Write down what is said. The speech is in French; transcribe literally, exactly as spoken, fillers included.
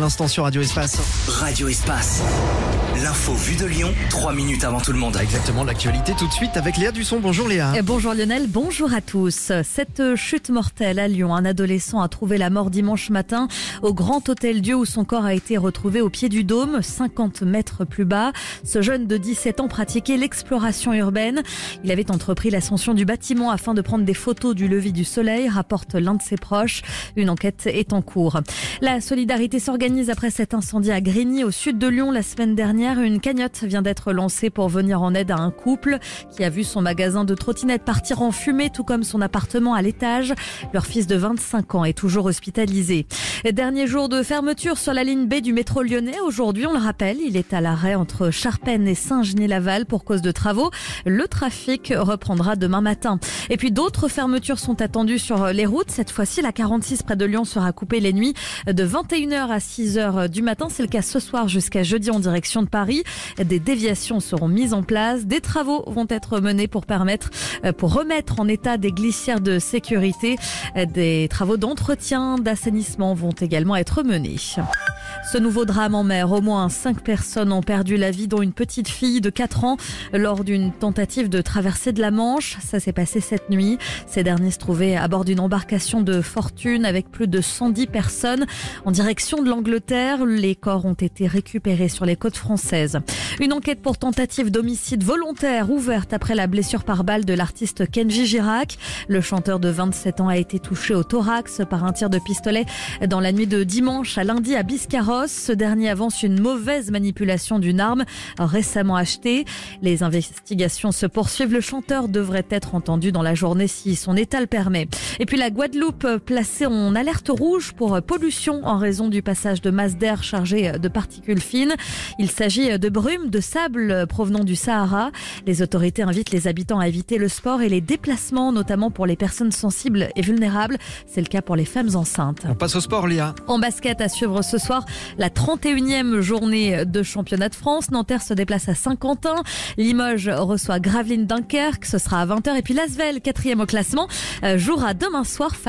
l'instant sur Radio Espace. Radio Espace. L'info vue de Lyon, trois minutes avant tout le monde. Exactement, l'actualité tout de suite avec Léa Dusson. Bonjour Léa. Et bonjour Lionel, bonjour à tous. Cette chute mortelle à Lyon, un adolescent a trouvé la mort dimanche matin au Grand Hôtel Dieu où son corps a été retrouvé au pied du dôme, cinquante mètres plus bas. Ce jeune de dix-sept ans pratiquait l'exploration urbaine. Il avait entrepris l'ascension du bâtiment afin de prendre des photos du lever du soleil, rapporte l'un de ses proches. Une enquête est en cours. La solidarité s'organise après cet incendie à Grigny, au sud de Lyon, la semaine dernière. Une cagnotte vient d'être lancée pour venir en aide à un couple qui a vu son magasin de trottinettes partir en fumée, tout comme son appartement à l'étage. Leur fils de vingt-cinq ans est toujours hospitalisé. Dernier jour de fermeture sur la ligne B du métro lyonnais. Aujourd'hui, on le rappelle, il est à l'arrêt entre Charpennes et Saint-Genis-Laval pour cause de travaux. Le trafic reprendra demain matin. Et puis d'autres fermetures sont attendues sur les routes. Cette fois-ci, la quarante-six près de Lyon sera coupée les nuits de vingt et une heures à six heures du matin. C'est le cas ce soir jusqu'à jeudi en direction de Paris. Des déviations seront mises en place. Des travaux vont être menés pour permettre, pour remettre en état des glissières de sécurité. Des travaux d'entretien, d'assainissement vont également être menés. Ce nouveau drame en mer, au moins cinq personnes ont perdu la vie, dont une petite fille de quatre ans lors d'une tentative de traversée de la Manche. Ça s'est passé cette nuit. Ces derniers se trouvaient à bord d'une embarcation de fortune avec plus de cent dix personnes en direction de l'Angleterre. Les corps ont été récupérés sur les côtes françaises. Une enquête pour tentative d'homicide volontaire ouverte après la blessure par balle de l'artiste Kenji Girac. Le chanteur de vingt-sept ans a été touché au thorax par un tir de pistolet dans la nuit de dimanche à lundi à Biscarrosse. Ce dernier avance une mauvaise manipulation d'une arme récemment achetée. Les investigations se poursuivent. Le chanteur devrait être entendu dans la journée si son état le permet. Et puis la Guadeloupe placée en alerte rouge pour pollution en raison du passage de masses d'air chargées de particules fines. Il s'agit de brumes de sable provenant du Sahara. Les autorités invitent les habitants à éviter le sport et les déplacements, notamment pour les personnes sensibles et vulnérables. C'est le cas pour les femmes enceintes. On passe au sport Léa. En basket à suivre ce soir, la trente et unième journée de championnat de France. Nanterre se déplace à Saint-Quentin. Limoges reçoit Gravelines Dunkerque. Ce sera à vingt heures. Et puis l'Asvel, quatrième au classement, jouera demain soir